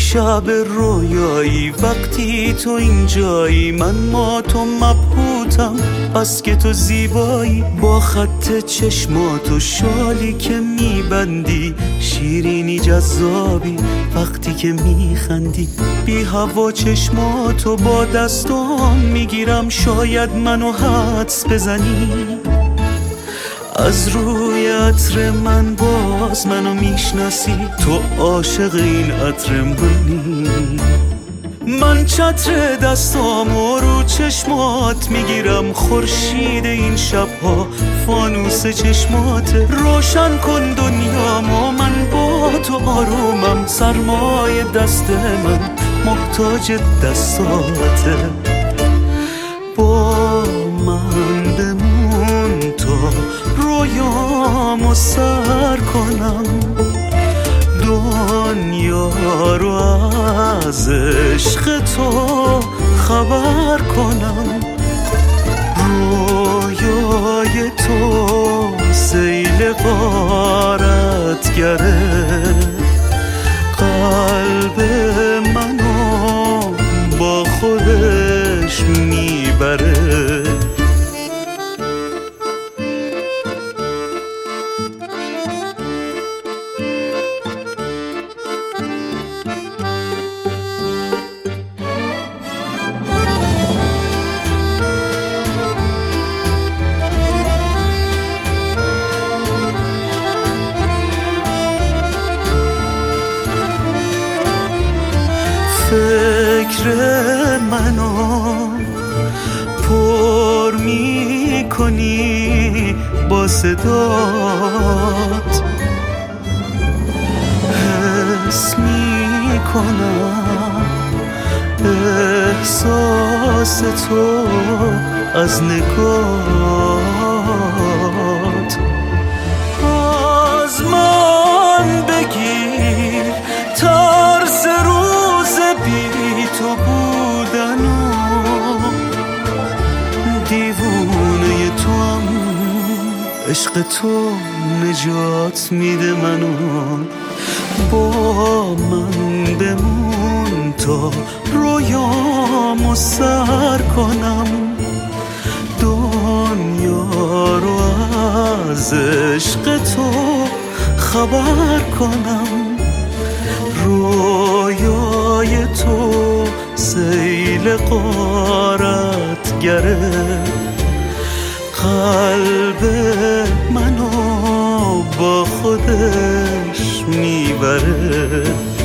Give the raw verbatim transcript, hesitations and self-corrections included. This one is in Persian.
شب رویایی وقتی تو اینجایی، من ما تو مبهوتم بس که تو زیبایی. با خط چشمات و شالی که میبندی، شیرینی جذابی وقتی که میخندی. بی هوا چشماتو با دستام میگیرم، شاید منو حدس بزنی. از روی عطر من باز منو میشناسی، تو عاشق این عطر منی. من چتر دستامو رو چشمات میگیرم، خورشید این شبها فانوس چشمات. روشن کن دنیامو، من با تو آرومم، سرمای دست من محتاج دستاته. با من بمون تا رویامو سر کنم، دنیا رو از عشق تو خبر کنم. رویای تو سیل غارت گره، قلب منو با خودش میبره. فکر منو پر می کنی با صدات، حس می کنم احساس تو از نگات. از من بگیر ترس روز بی تو بودن و دیوونه تو هم، عشق تو نجات میده منو. با من بمون تا رویامو سر کنم، دنیا رو از عشق تو خبر کنم. رویای تو سیل غارت گره، قلب منو با خودش میبره.